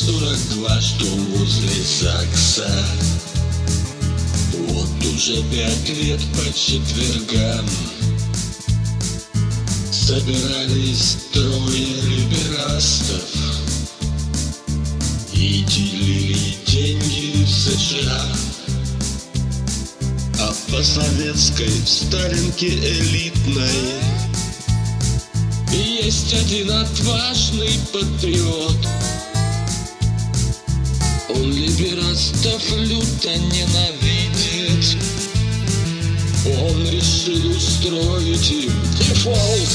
42, что возле ЗАГСа. Вот уже 5 лет по четвергам собирались 3 либерастов и делили деньги в США. А по советской в Сталинке элитной есть один отважный патриот. Он либерастов люто ненавидит. Он решил устроить им дефолт.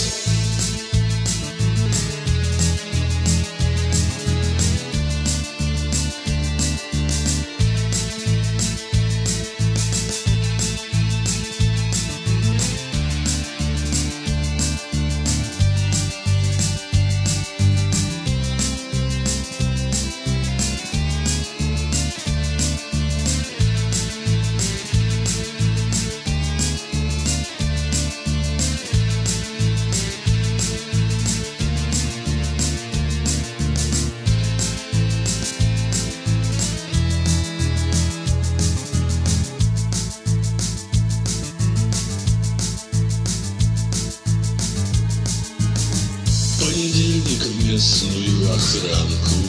Понедельник в местную охранку.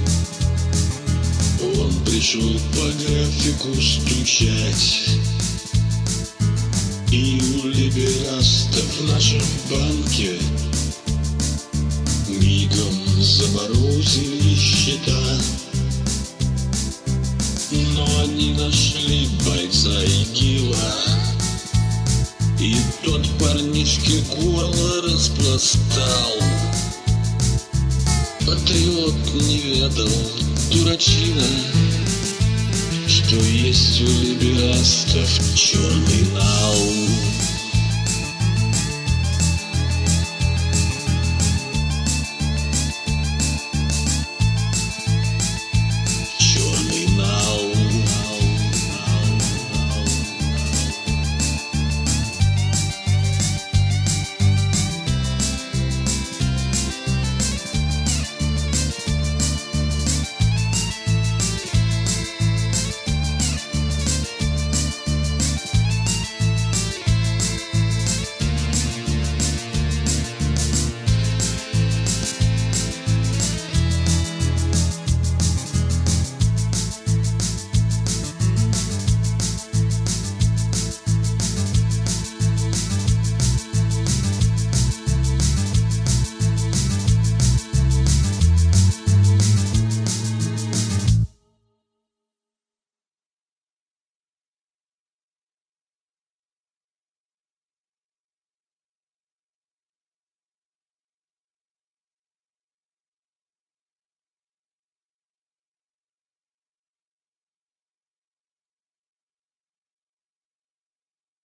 Он пришел по графику стучать. И у либерастов в нашем банке мигом заморозили счета. Но они нашли бойца ИГИЛа, и тот парнишке горло распластал. Патриот не ведал, дурачина, что есть у либерастов черный нал.